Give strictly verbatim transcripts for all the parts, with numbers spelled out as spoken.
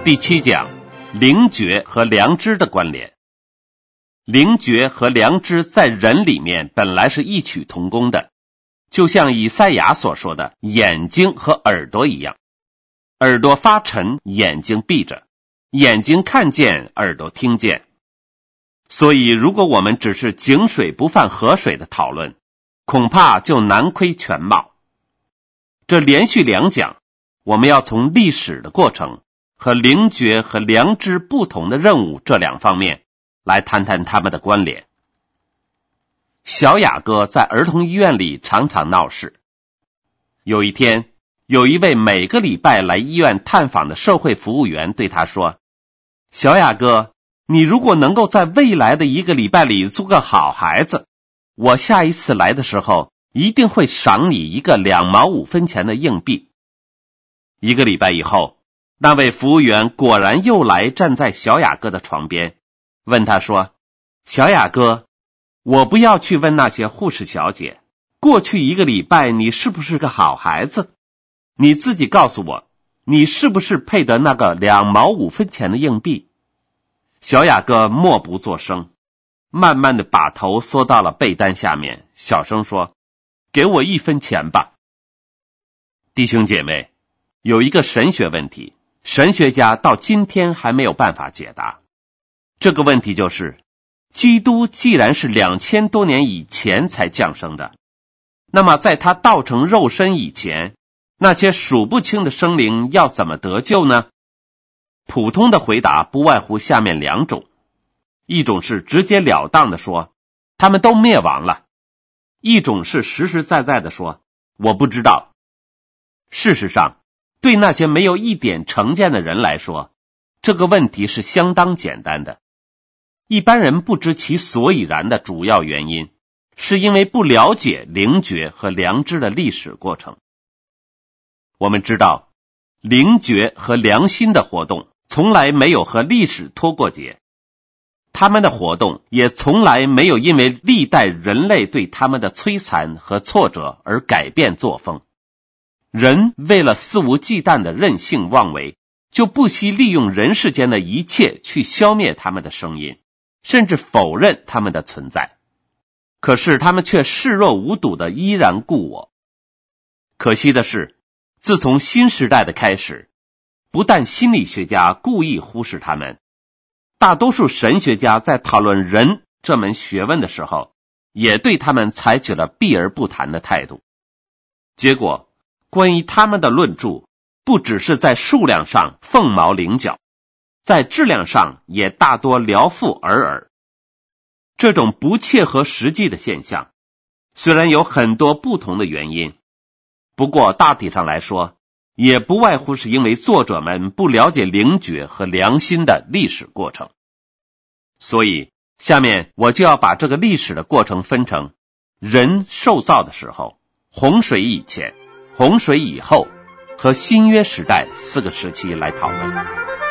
第七讲，灵觉和良知的关联。灵觉和良知在人里面本来是异曲同工的，就像以赛亚所说的眼睛和耳朵一样，耳朵发沉，眼睛闭着，眼睛看见，耳朵听见。所以如果我们只是井水不犯河水的讨论，恐怕就难窥全貌。这连续两讲，我们要从历史的过程和灵觉和良知不同的任务这两方面来谈谈他们的关联。小雅各在儿童医院里常常闹事。有一天，有一位每个礼拜来医院探访的社会服务员对他说，小雅各，你如果能够在未来的一个礼拜里做个好孩子，我下一次来的时候一定会赏你一个两毛五分钱的硬币。一个礼拜以后，那位服务员果然又来站在小雅各的床边，问他说，小雅各，我不要去问那些护士小姐，过去一个礼拜你是不是个好孩子？你自己告诉我，你是不是配得那个两毛五分钱的硬币？小雅各默不作声，慢慢的把头缩到了被单下面，小声说，给我一分钱吧。弟兄姐妹，有一个神学问题，神学家到今天还没有办法解答。这个问题就是，基督既然是两千多年以前才降生的，那么在他道成肉身以前，那些数不清的生灵要怎么得救呢？普通的回答不外乎下面两种，一种是直截了当的说，他们都灭亡了；一种是实实在在的说，我不知道。事实上，对那些没有一点成见的人来说，这个问题是相当简单的。一般人不知其所以然的主要原因，是因为不了解灵觉和良知的历史过程。我们知道，灵觉和良心的活动从来没有和历史脱过节，他们的活动也从来没有因为历代人类对他们的摧残和挫折而改变作风。人为了肆无忌惮的任性妄为，就不惜利用人世间的一切去消灭他们的声音，甚至否认他们的存在。可是他们却视若无睹的依然故我。可惜的是，自从新时代的开始，不但心理学家故意忽视他们，大多数神学家在讨论人这门学问的时候，也对他们采取了避而不谈的态度。结果，关于他们的论著，不只是在数量上凤毛麟角，在质量上也大多聊赋尔尔。这种不切合实际的现象，虽然有很多不同的原因，不过大体上来说，也不外乎是因为作者们不了解灵觉和良心的历史过程。所以，下面我就要把这个历史的过程分成人受造的时候、洪水以前、洪水以后和新约时代四个时期来讨论。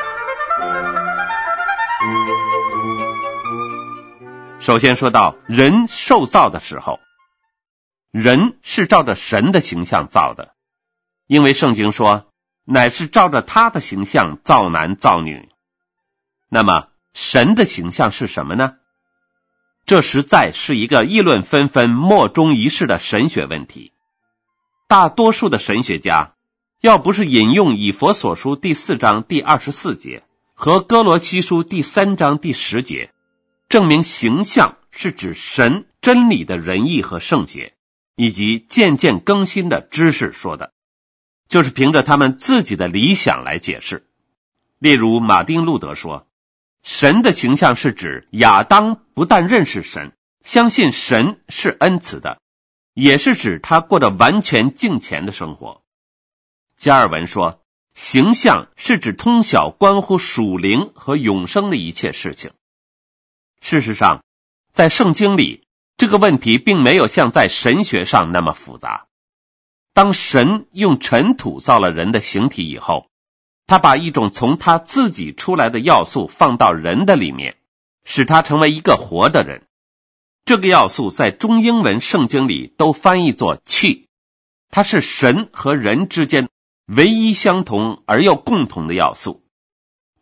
首先说到人受造的时候，人是照着神的形象造的，因为圣经说，乃是照着他的形象造男造女。那么神的形象是什么呢？这实在是一个议论纷纷、莫衷一是的神学问题。大多数的神学家，要不是引用以弗所书第四章第二十四节和哥罗西书第三章第十节，证明形象是指神真理的仁义和圣洁，以及渐渐更新的知识说的，就是凭着他们自己的理想来解释。例如马丁路德说，神的形象是指亚当不但认识神，相信神是恩慈的，也是指他过着完全敬虔的生活。加尔文说，形象是指通晓关乎属灵和永生的一切事情。事实上，在圣经里，这个问题并没有像在神学上那么复杂。当神用尘土造了人的形体以后，他把一种从他自己出来的要素放到人的里面，使他成为一个活的人。这个要素在中英文圣经里都翻译作气，它是神和人之间唯一相同而又共同的要素。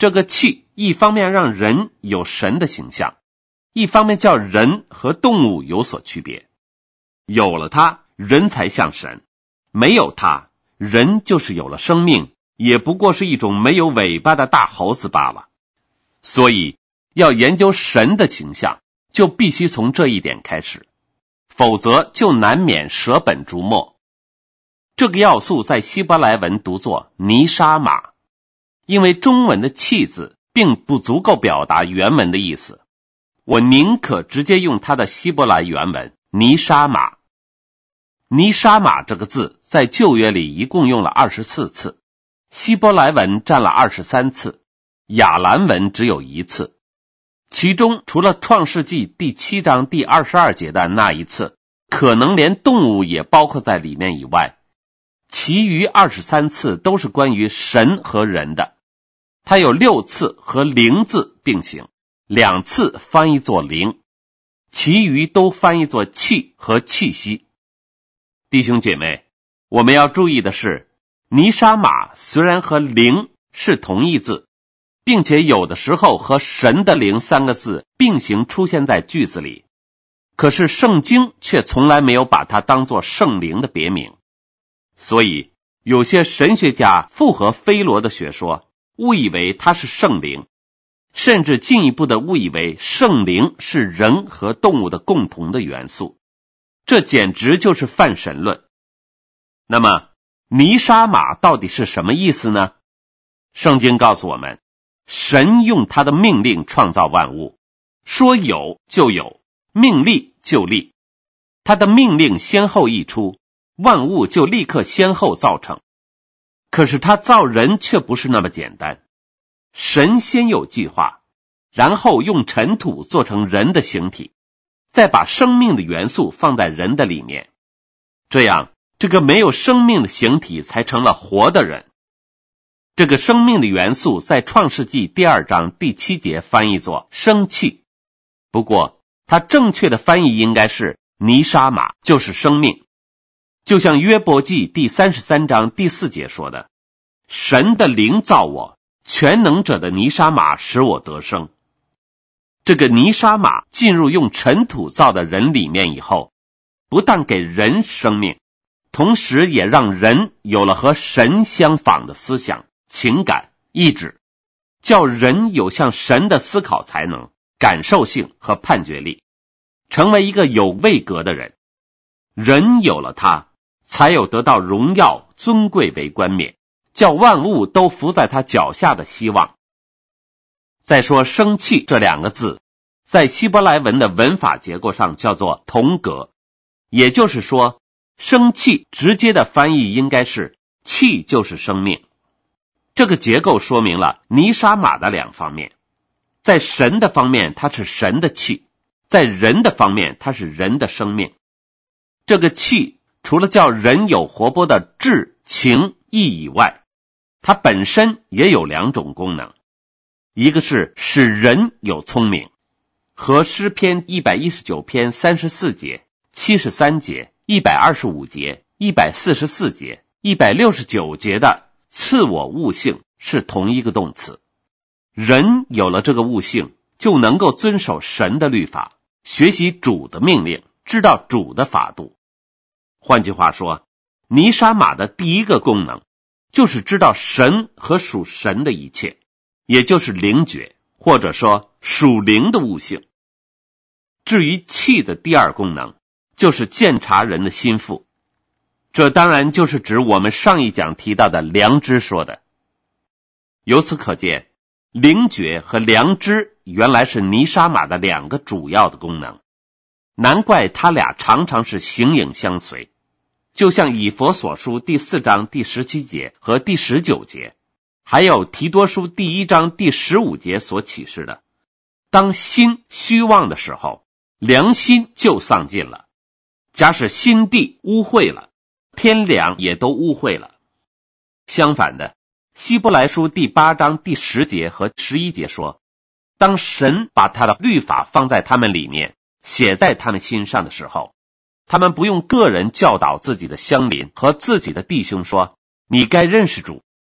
这个气一方面让人有神的形象，一方面叫人和动物有所区别。有了它，人才像神；没有它，人就是有了生命，也不过是一种没有尾巴的大猴子罢了。所以要研究神的形象，就必须从这一点开始，否则就难免舍本逐末。这个要素在希伯来文读作尼沙玛，因为中文的气字并不足够表达原文的意思，我宁可直接用它的希伯来原文尼沙玛。尼沙玛这个字在旧约里一共用了二十四次，希伯来文占了二十三次，亚兰文只有一次。其中除了创世纪第七章第二十二节的那一次，可能连动物也包括在里面以外，其余二十三次都是关于神和人的。它有六次和灵字并行，两次翻译作灵，其余都翻译作气和气息。弟兄姐妹，我们要注意的是，尼沙玛虽然和灵是同义字，并且有的时候和神的灵三个字并行出现在句子里，可是圣经却从来没有把它当作圣灵的别名。所以有些神学家附和菲罗的学说，误以为它是圣灵，甚至进一步的误以为圣灵是人和动物的共同的元素，这简直就是泛神论。那么尼沙玛到底是什么意思呢？圣经告诉我们，神用他的命令创造万物，说有就有，命立就立。他的命令先后一出，万物就立刻先后造成。可是他造人却不是那么简单，神先有计划，然后用尘土做成人的形体，再把生命的元素放在人的里面，这样这个没有生命的形体才成了活的人。这个生命的元素在创世纪第二章第七节翻译作生气，不过它正确的翻译应该是尼沙玛，就是生命。就像约伯记第三十三章第四节说的，神的灵造我，全能者的尼沙玛使我得生。这个尼沙玛进入用尘土造的人里面以后，不但给人生命，同时也让人有了和神相仿的思想、情感、意志，叫人有像神的思考才能、感受性和判决力，成为一个有位格的人。人有了他，才有得到荣耀、尊贵为冠冕，叫万物都伏在他脚下的希望。再说生气这两个字，在希伯来文的文法结构上叫做同格，也就是说，生气直接的翻译应该是气就是生命。这个结构说明了尼沙玛的两方面，在神的方面它是神的气，在人的方面它是人的生命。这个气除了叫人有活泼的志、情、意以外，它本身也有两种功能，一个是使人有聪明，和诗篇一百一十九篇三十四节、七十三节、一百二十五节、一百四十四节、一百六十九节的赐我悟性是同一个动词。人有了这个悟性，就能够遵守神的律法，学习主的命令，知道主的法度。换句话说，尼沙玛的第一个功能就是知道神和属神的一切，也就是灵觉，或者说属灵的悟性。至于气的第二功能，就是鉴察人的心腹，这当然就是指我们上一讲提到的良知说的。由此可见，灵觉和良知原来是尼沙玛的两个主要的功能，难怪他俩常常是形影相随。就像以弗所书第四章第十七节和第十九节，还有提多书第一章第十五节所启示的，当心虚妄的时候，良心就丧尽了，假使心地污秽了，天良也都污秽了。相反的，希伯来书第八章第十节和十一节说，当神把他的律法放在他们里面，写在他们心上的时候，他们不用个人教导自己的乡邻和自己的弟兄说，你该认识主，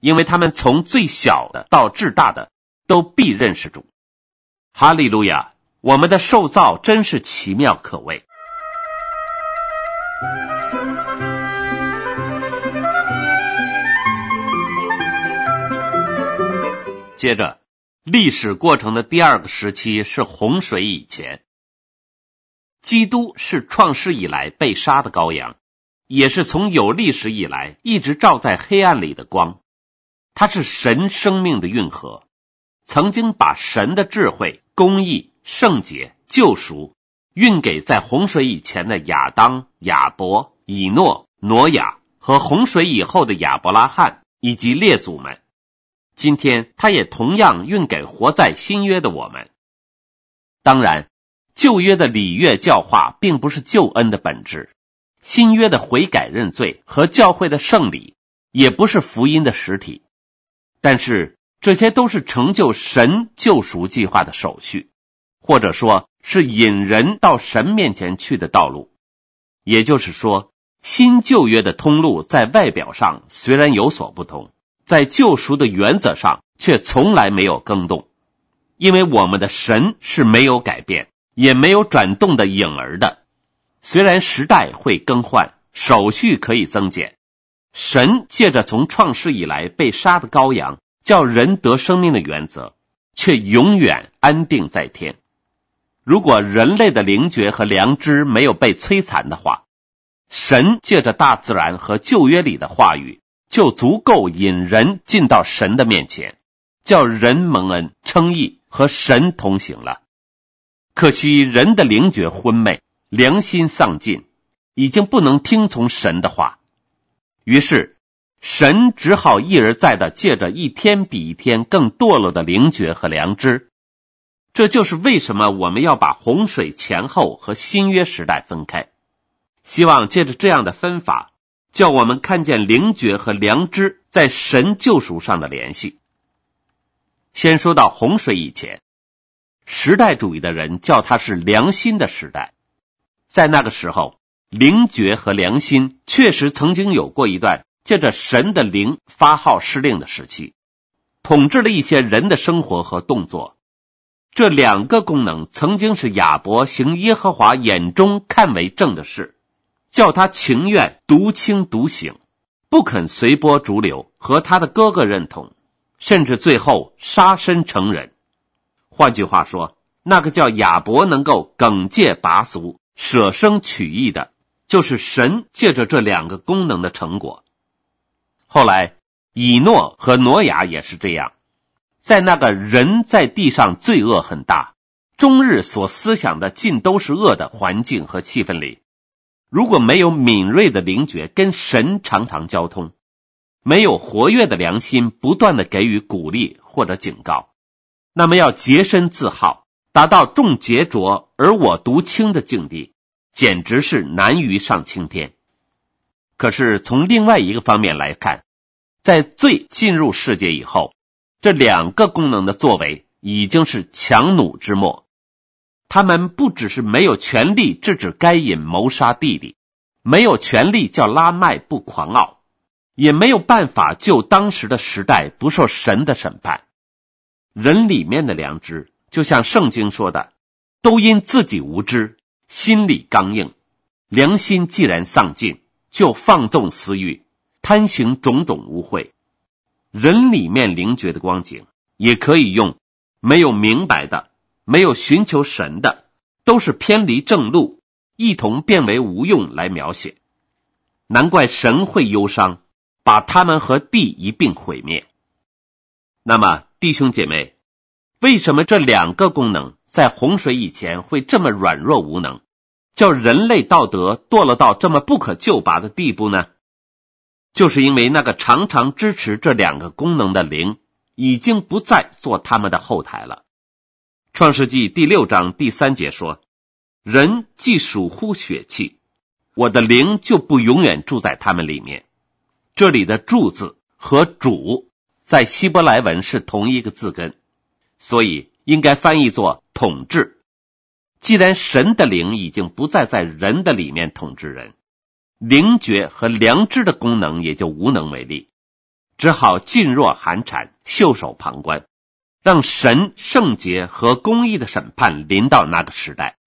因为他们从最小的到至大的都必认识主。哈利路亚，我们的受造真是奇妙可畏。接着，历史过程的第二个时期是洪水以前。基督是创世以来被杀的羔羊，也是从有历史以来一直照在黑暗里的光。他是神生命的运河，曾经把神的智慧、公义、圣洁、救赎运给在洪水以前的亚当、亚伯、以诺、挪亚和洪水以后的亚伯拉罕以及列祖们。今天他也同样运给活在新约的我们。当然，旧约的礼乐教化并不是救恩的本质，新约的悔改认罪和教会的圣礼也不是福音的实体，但是这些都是成就神救赎计划的手续，或者说是引人到神面前去的道路。也就是说，新旧约的通路在外表上虽然有所不同，在救赎的原则上却从来没有更动，因为我们的神是没有改变也没有转动的影儿的。虽然时代会更换，手续可以增减，神借着从创世以来被杀的羔羊叫人得生命的原则却永远安定在天。如果人类的灵觉和良知没有被摧残的话，神借着大自然和旧约里的话语就足够引人进到神的面前，叫人蒙恩称义和神同行了。可惜人的灵觉昏昧，良心丧尽，已经不能听从神的话，于是神只好一而再地借着一天比一天更堕落的灵觉和良知。这就是为什么我们要把洪水前后和新约时代分开，希望借着这样的分法，叫我们看见灵觉和良知在神救赎上的联系。先说到洪水以前，时代主义的人叫它是良心的时代。在那个时候，灵觉和良心确实曾经有过一段借着神的灵发号施令的时期，统治了一些人的生活和动作。这两个功能曾经是亚伯行耶和华眼中看为正的事，叫他情愿独清独行，不肯随波逐流，和他的哥哥认同，甚至最后杀身成仁。换句话说，那个叫亚伯能够耿介拔俗、舍生取义的，就是神借着这两个功能的成果。后来以诺和挪亚也是这样，在那个人在地上罪恶很大，终日所思想的尽都是恶的环境和气氛里，如果没有敏锐的灵觉跟神常常交通，没有活跃的良心不断的给予鼓励或者警告，那么要洁身自好，达到众洁浊而我独清的境地，简直是难于上青天。可是从另外一个方面来看，在罪进入世界以后，这两个功能的作为已经是强弩之末。他们不只是没有权力制止该隐谋杀弟弟，没有权力叫拉麦不狂傲，也没有办法救当时的时代不受神的审判。人里面的良知，就像圣经说的，都因自己无知，心里刚硬，良心既然丧尽，就放纵私欲，贪行种种污秽。人里面灵觉的光景，也可以用没有明白的，没有寻求神的，都是偏离正路，一同变为无用来描写。难怪神会忧伤，把他们和地一并毁灭。那么弟兄姐妹，为什么这两个功能在洪水以前会这么软弱无能，叫人类道德堕落到这么不可救拔的地步呢？就是因为那个常常支持这两个功能的灵已经不再做他们的后台了。创世纪第六章第三节说，人既属乎血气，我的灵就不永远住在他们里面。这里的住字和主在希伯来文是同一个字根，所以应该翻译作统治。既然神的灵已经不再在人的里面统治人，灵觉和良知的功能也就无能为力。 只好噤若寒蝉，袖手旁观，让神圣洁和公义的审判临到那个时代。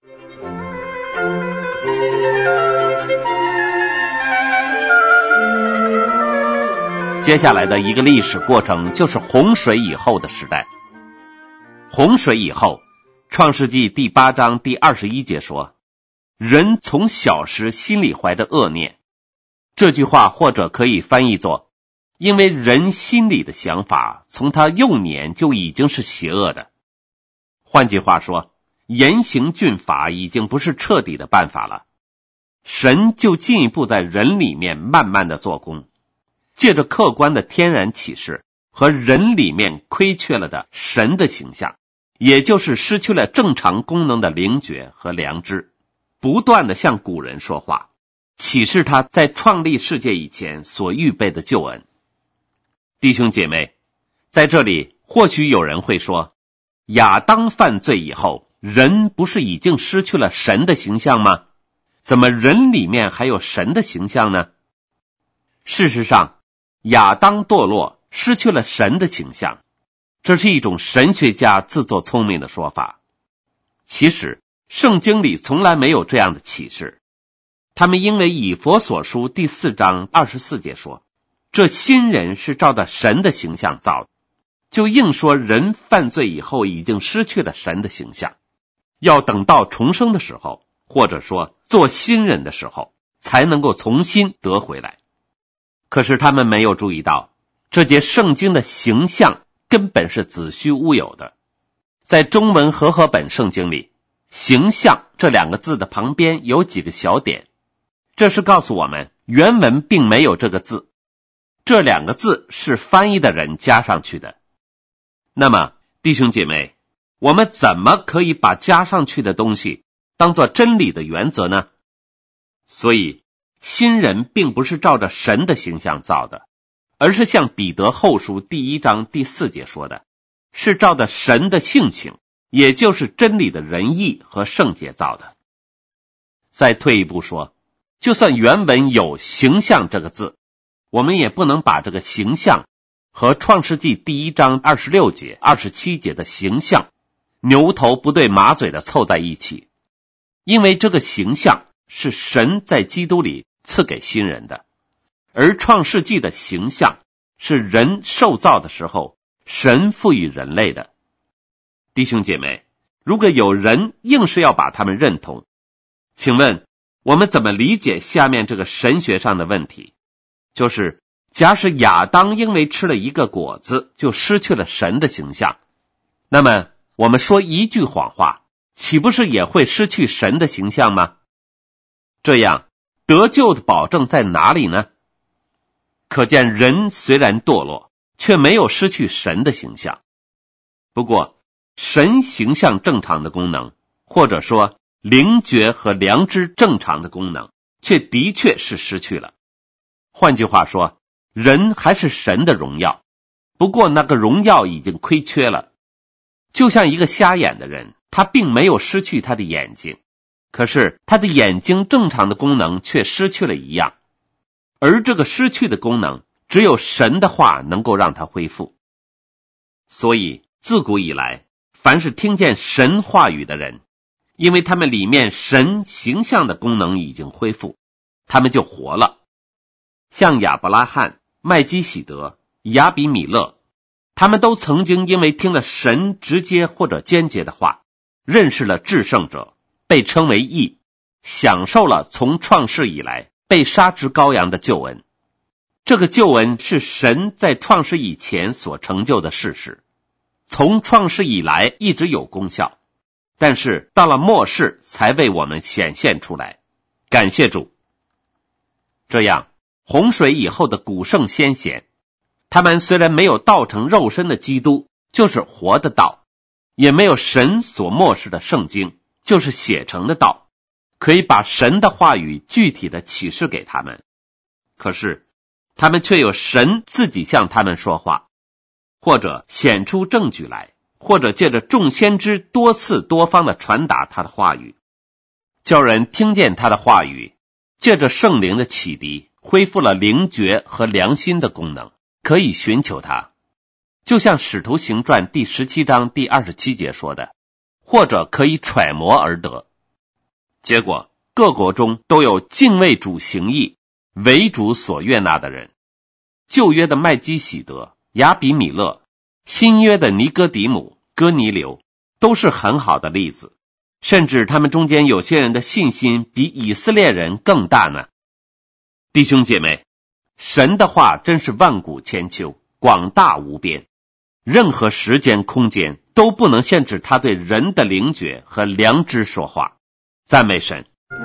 接下来的一个历史过程就是洪水以后的时代。洪水以后，创世纪第八章第二十一节说，人从小时心里怀着恶念。这句话或者可以翻译作，因为人心里的想法从他幼年就已经是邪恶的。换句话说，严刑峻法已经不是彻底的办法了，神就进一步在人里面慢慢的做工，借着客观的天然启示和人里面亏缺了的神的形象，也就是失去了正常功能的灵觉和良知，不断的向古人说话，启示他在创立世界以前所预备的救恩。弟兄姐妹，在这里或许有人会说，亚当犯罪以后，人不是已经失去了神的形象吗？怎么人里面还有神的形象呢？事实上，亚当堕落，失去了神的形象，这是一种神学家自作聪明的说法。其实圣经里从来没有这样的启示，他们因为以弗所书第四章二十四节说，这新人是照着神的形象造的，就硬说人犯罪以后已经失去了神的形象，要等到重生的时候，或者说做新人的时候，才能够重新得回来。可是他们没有注意到，这节圣经的形象根本是子虚乌有的。在中文和合本圣经里，形象这两个字的旁边有几个小点，这是告诉我们原文并没有这个字，这两个字是翻译的人加上去的。那么弟兄姐妹，我们怎么可以把加上去的东西当作真理的原则呢？所以新人并不是照着神的形象造的，而是像彼得后书第一章第四节说的，是照着神的性情，也就是真理的仁义和圣洁造的。再退一步说，就算原文有形象这个字，我们也不能把这个形象和创世纪第一章二十六节二十七节的形象牛头不对马嘴的凑在一起，因为这个形象是神在基督里赐给新人的，而创世纪的形象是人受造的时候神赋予人类的。弟兄姐妹，如果有人硬是要把他们认同，请问我们怎么理解下面这个神学上的问题？就是假使亚当因为吃了一个果子就失去了神的形象，那么我们说一句谎话，岂不是也会失去神的形象吗？这样得救的保证在哪里呢？可见人虽然堕落，却没有失去神的形象。不过神形象正常的功能，或者说灵觉和良知正常的功能，却的确是失去了。换句话说，人还是神的荣耀，不过那个荣耀已经亏缺了。就像一个瞎眼的人，他并没有失去他的眼睛，可是他的眼睛正常的功能却失去了一样，而这个失去的功能，只有神的话能够让他恢复。所以自古以来，凡是听见神话语的人，因为他们里面神形象的功能已经恢复，他们就活了。像亚伯拉罕、麦基洗德、亚比米勒，他们都曾经因为听了神直接或者间接的话，认识了至圣者，被称为义，享受了从创世以来被杀之羔羊的救恩。这个救恩是神在创世以前所成就的事实，从创世以来一直有功效，但是到了末世才为我们显现出来。感谢主。这样洪水以后的古圣先贤，他们虽然没有道成肉身的基督，就是活的道，也没有神所默示的圣经，就是写成的道，可以把神的话语具体的启示给他们。可是他们却有神自己向他们说话，或者显出证据来，或者借着众先知多次多方的传达他的话语，叫人听见他的话语，借着圣灵的启迪，恢复了灵觉和良心的功能， 可以寻求它，就像使徒行传第十七章第二十七节说的，或者可以揣摩而得。结果各国中都有敬畏主行义、为主所悦纳的人。旧约的麦基洗德、亚比米勒，新约的尼哥底母、哥尼流，都是很好的例子。甚至他们中间有些人的信心比以色列人更大呢。弟兄姐妹，神的话真是万古千秋，广大无边，任何时间空间都不能限制他对人的灵觉和良知说话。赞美神。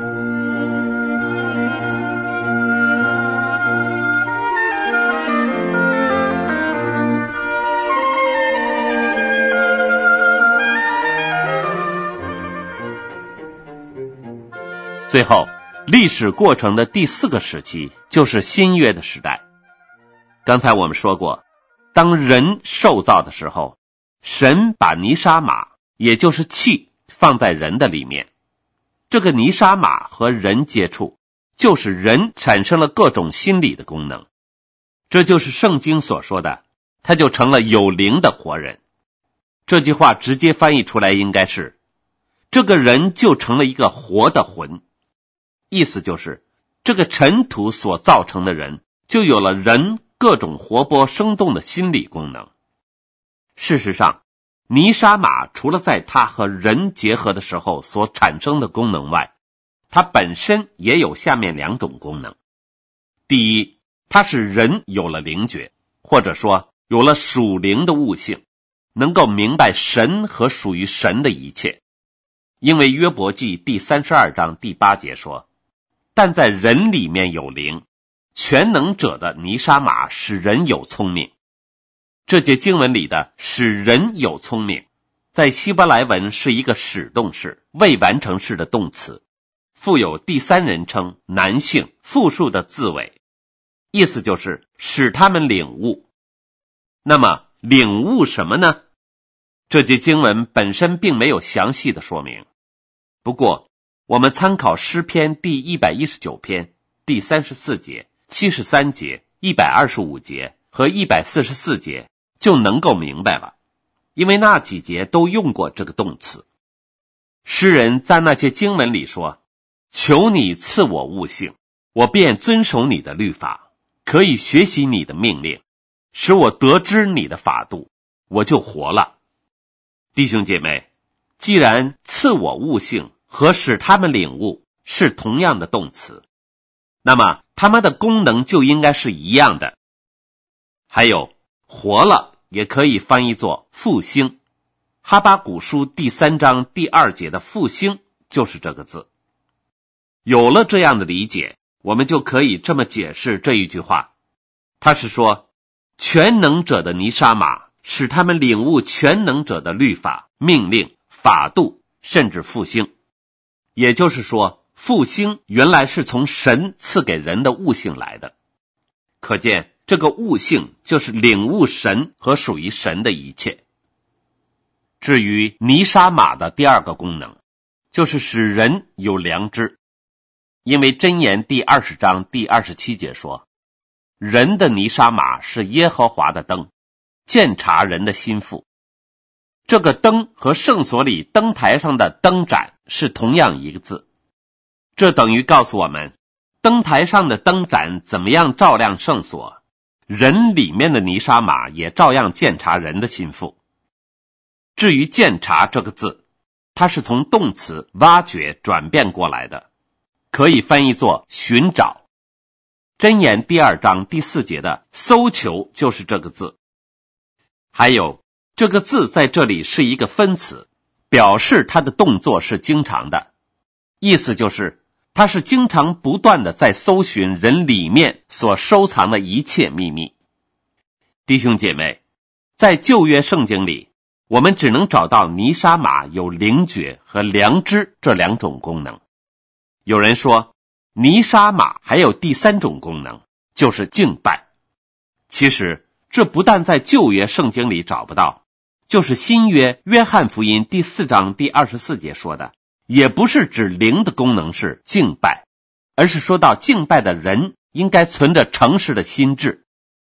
最后，历史过程的第四个时期就是新约的时代。刚才我们说过，当人受造的时候，神把尼沙玛，也就是气，放在人的里面。这个尼沙玛和人接触，就是人产生了各种心理的功能。这就是圣经所说的，他就成了有灵的活人。这句话直接翻译出来应该是，这个人就成了一个活的魂。意思就是，这个尘土所造成的人，就有了人各种活泼生动的心理功能。事实上，尼沙玛除了在它和人结合的时候所产生的功能外，它本身也有下面两种功能。第一，它使人有了灵觉，或者说有了属灵的悟性，能够明白神和属于神的一切。因为约伯记第三十二章第八节说，但在人里面有灵，全能者的尼沙玛使人有聪明。这节经文里的使人有聪明，在希伯来文是一个使动式、未完成式的动词，附有第三人称男性复数的字尾，意思就是使他们领悟。那么领悟什么呢？这节经文本身并没有详细的说明，不过我们参考诗篇第一百一十九篇第三十四节、七十三节、一百二十五节和一百四十四节就能够明白了，因为那几节都用过这个动词。诗人在那些经文里说，求你赐我悟性，我便遵守你的律法，可以学习你的命令，使我得知你的法度，我就活了。弟兄姐妹，既然赐我悟性和使他们领悟是同样的动词，那么他们的功能就应该是一样的。还有活了也可以翻译作复兴，哈巴谷书第三章第二节的复兴就是这个字。有了这样的理解，我们就可以这么解释这一句话，他是说，全能者的尼沙玛使他们领悟全能者的律法、命令、法度，甚至复兴。也就是说，复兴原来是从神赐给人的悟性来的。可见这个悟性就是领悟神和属于神的一切。至于尼沙玛的第二个功能，就是使人有良知。因为箴言第二十章第二十七节说，人的尼沙玛是耶和华的灯，鉴察人的心腹。这个灯和圣所里灯台上的灯盏是同样一个字，这等于告诉我们，灯台上的灯盏怎么样照亮圣所，人里面的尼沙玛也照样鉴察人的心腹。至于鉴察这个字，它是从动词挖掘转变过来的，可以翻译作寻找。箴言第二章第四节的搜求就是这个字。还有这个字在这里是一个分词，表示它的动作是经常的，意思就是它是经常不断的在搜寻人里面所收藏的一切秘密。弟兄姐妹，在旧约圣经里，我们只能找到尼沙玛有灵觉和良知这两种功能。有人说尼沙玛还有第三种功能，就是敬拜。其实这不但在旧约圣经里找不到，就是新约约翰福音第四章第二十四节说的，也不是指灵的功能是敬拜，而是说到敬拜的人应该存着诚实的心志。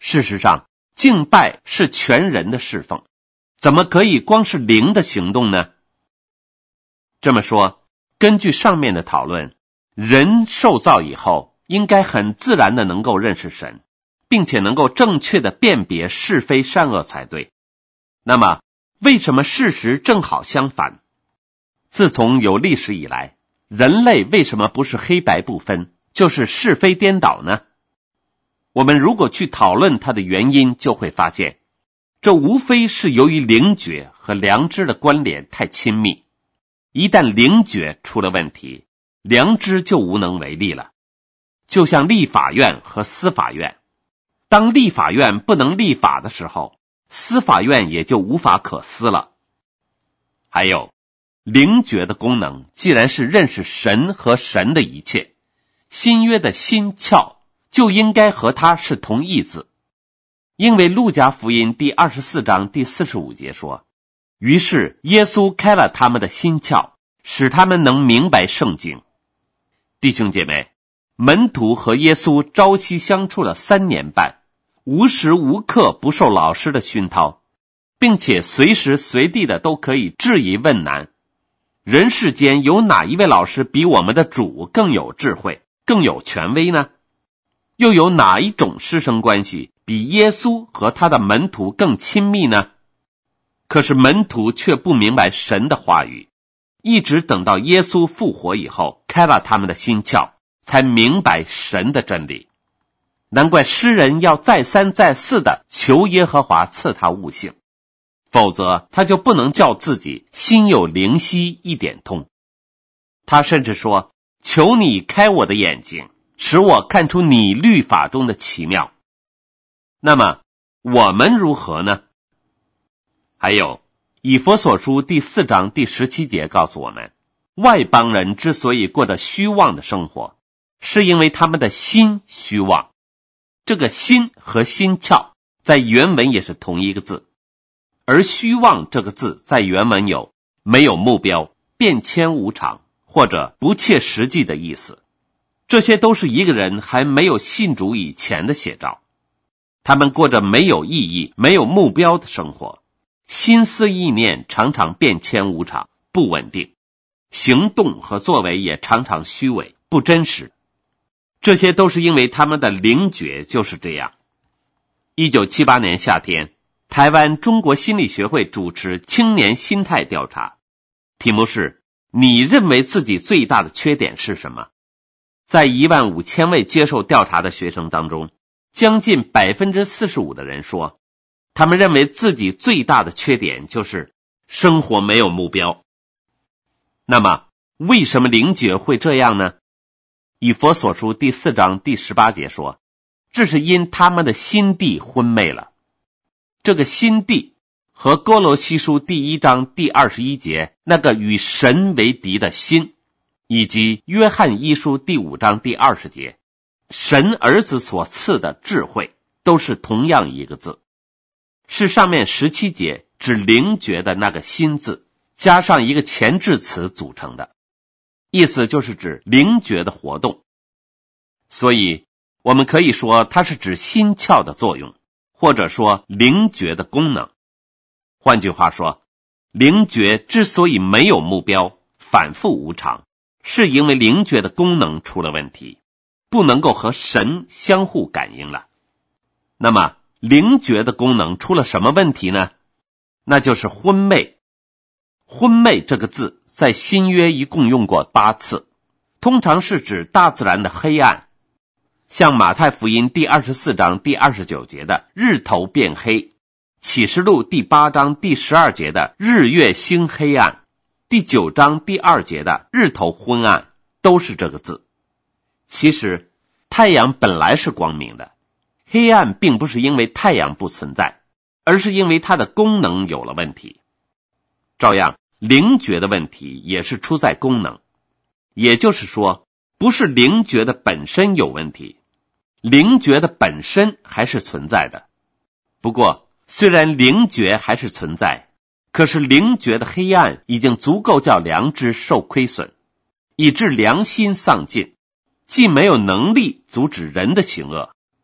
事实上，敬拜是全人的侍奉，怎么可以光是灵的行动呢？这么说，根据上面的讨论，人受造以后，应该很自然的能够认识神，并且能够正确的辨别是非善恶才对。那么，为什么事实正好相反？自从有历史以来，人类为什么不是黑白不分，就是是非颠倒呢？我们如果去讨论它的原因，就会发现，这无非是由于灵觉和良知的关联太亲密。一旦灵觉出了问题，良知就无能为力了。就像立法院和司法院，当立法院不能立法的时候，司法院也就无法可司了。还有，灵觉的功能既然是认识神和神的一切，新约的心窍就应该和它是同义字。因为路加福音第二十四章第四十五节说，于是耶稣开了他们的心窍，使他们能明白圣经。弟兄姐妹，门徒和耶稣朝夕相处了三年半，无时无刻不受老师的熏陶，并且随时随地的都可以质疑问难。人世间有哪一位老师比我们的主更有智慧，更有权威呢？又有哪一种师生关系比耶稣和他的门徒更亲密呢？可是门徒却不明白神的话语，一直等到耶稣复活以后，开了他们的心窍，才明白神的真理。难怪诗人要再三再四的求耶和华赐他悟性，否则他就不能叫自己心有灵犀一点通。他甚至说，求你开我的眼睛，使我看出你律法中的奇妙。那么我们如何呢？还有以弗所书第四章第十七节告诉我们，外邦人之所以过着虚妄的生活，是因为他们的心虚妄。这个心和心窍在原文也是同一个字，而虚妄这个字在原文有没有目标、变迁无常或者不切实际的意思。这些都是一个人还没有信主以前的写照。他们过着没有意义、没有目标的生活，心思意念常常变迁无常、不稳定，行动和作为也常常虚伪、不真实。这些都是因为他们的灵觉就是这样。一九七八年夏天，台湾中国心理学会主持青年心态调查，题目是你认为自己最大的缺点是什么？在一万五千位接受调查的学生当中，将近 百分之四十五 的人说，他们认为自己最大的缺点就是生活没有目标。那么为什么灵觉会这样呢？以弗所书第四章第十八节说，这是因他们的心地昏昧了。这个心地和哥罗西书第一章第二十一节那个与神为敌的心，以及约翰一书第五章第二十节神儿子所赐的智慧，都是同样一个字，是上面十七节指灵觉的那个心字加上一个前置词组成的，意思就是指灵觉的活动。所以我们可以说它是指心窍的作用，或者说灵觉的功能。换句话说，灵觉之所以没有目标、反复无常，是因为灵觉的功能出了问题，不能够和神相互感应了。那么灵觉的功能出了什么问题呢？那就是昏昧。昏昧这个字在新约一共用过八次，通常是指大自然的黑暗，像马太福音第二十四章第二十九节的日头变黑，启示录第八章第十二节的日月星黑暗，第九章第二节的日头昏暗，都是这个字。其实太阳本来是光明的，黑暗并不是因为太阳不存在，而是因为它的功能有了问题。照样灵觉的问题也是出在功能，也就是说不是灵觉的本身有问题，灵觉的本身还是存在的。不过虽然灵觉还是存在，可是灵觉的黑暗已经足够叫良知受亏损，以致良心丧尽，既没有能力阻止人的行恶，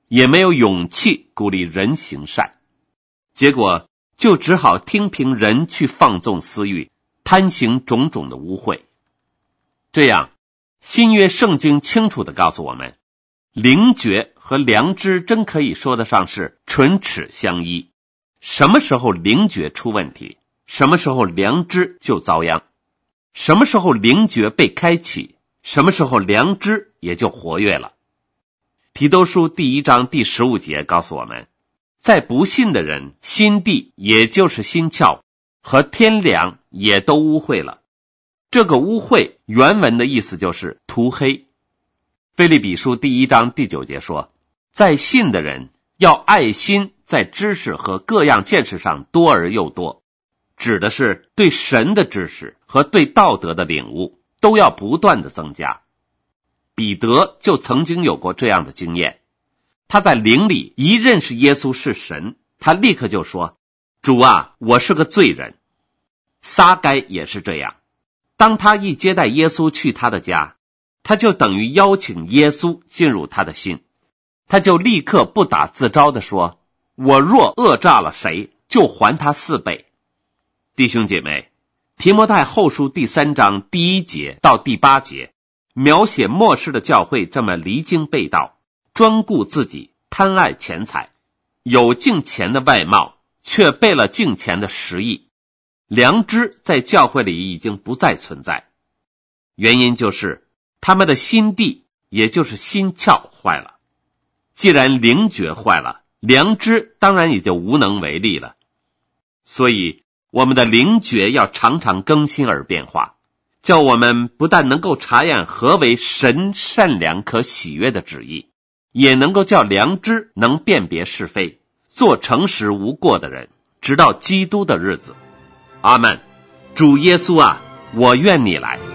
也没有勇气鼓励人行善，结果就只好听凭人去放纵私欲，贪行种种的污秽。这样，新约圣经清楚地告诉我们，灵觉和良知真可以说得上是唇齿相依。什么时候灵觉出问题，什么时候良知就遭殃；什么时候灵觉被开启，什么时候良知也就活跃了。提多书第一章第十五节告诉我们，在不信的人，心地也就是心窍和天良也都污秽了。这个污秽原文的意思就是涂黑。腓立比书第一章第九节说，在信的人要爱心在知识和各样见识上多而又多，指的是对神的知识和对道德的领悟都要不断的增加。彼得就曾经有过这样的经验，他在灵里一认识耶稣是神，他立刻就说，主啊，我是个罪人。撒该也是这样，当他一接待耶稣去他的家，他就等于邀请耶稣进入他的心，他就立刻不打自招地说，我若讹诈了谁，就还他四倍。弟兄姐妹，提摩太后书第三章第一节到第八节描写末世的教会这么离经背道，专顾自己，贪爱钱财，有敬钱的外貌，却背了敬钱的实意。良知在教会里已经不再存在，原因就是他们的心地，也就是心窍坏了。既然灵觉坏了，良知当然也就无能为力了。所以我们的灵觉要常常更新而变化，叫我们不但能够察验何为神善良可喜悦的旨意，也能够叫良知能辨别是非，做诚实无过的人，直到基督的日子。阿们。主耶稣啊，我愿你来。